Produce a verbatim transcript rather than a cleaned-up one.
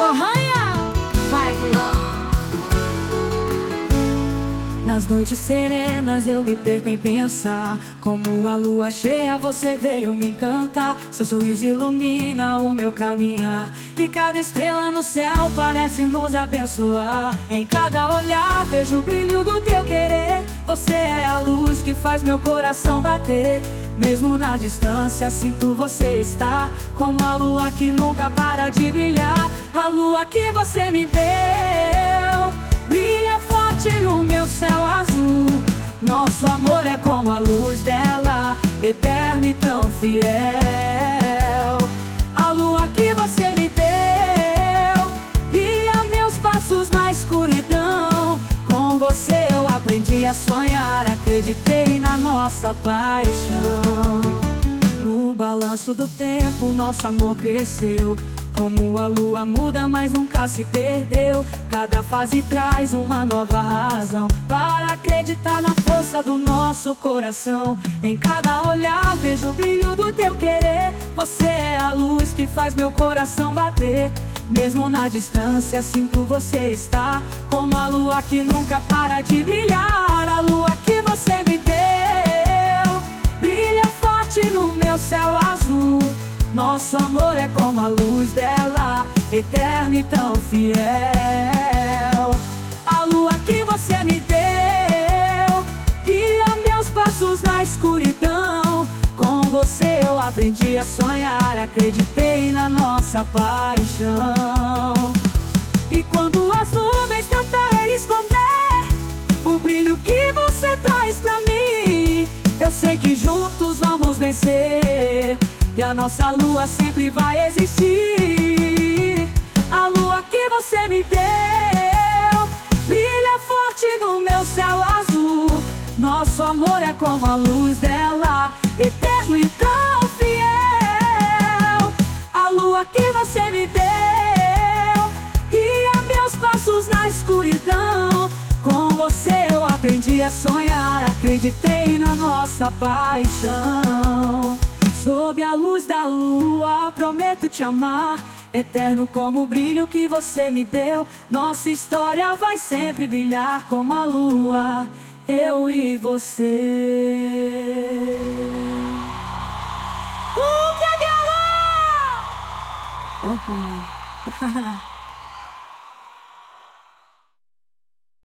arranha, vai. Nas noites serenas eu me perco em pensar como a lua cheia você veio me encantar. Seu sorriso ilumina o meu caminhar e cada estrela no céu parece nos abençoar. Em cada olhar vejo o brilho do teu querer. Você é a luz que faz meu coração bater. Mesmo na distância sinto você estar, como a lua que nunca para de brilhar. A lua que você me deu brilha forte no meu céu azul. Nosso amor é como a luz dela, eterno e tão fiel. A lua que você me deu guia meus passos na escuridão. Com você eu aprendi a sonhar, acreditei na nossa paixão. No balanço do tempo nosso amor cresceu, como a lua muda, mas nunca se perdeu. Cada fase traz uma nova razão para acreditar na força do nosso coração. Em cada olhar vejo o brilho do teu querer. Você é a luz que faz meu coração bater. Mesmo na distância sinto você estar, como a lua que nunca para de brilhar. A lua que você me deu brilha forte no meu céu azul. Nosso amor é como a luz dela, eterno e tão fiel. A lua que você me deu guia meus passos na escuridão. Com você eu aprendi a sonhar, acreditei na nossa paixão. E quando as nuvens tentarem esconder o brilho que você traz pra mim, eu sei que juntos vamos vencer e a nossa lua sempre vai existir. A lua que você me deu brilha forte no meu céu azul. Nosso amor é como a luz dela, eterno e tão fiel. A lua que você me deu guia meus passos na escuridão. Com você eu aprendi a sonhar, acreditei na nossa paixão. Sob a luz da lua prometo te amar, eterno como o brilho que você me deu. Nossa história vai sempre brilhar como a lua, eu e você. Uh, que é minha lua! Uhum.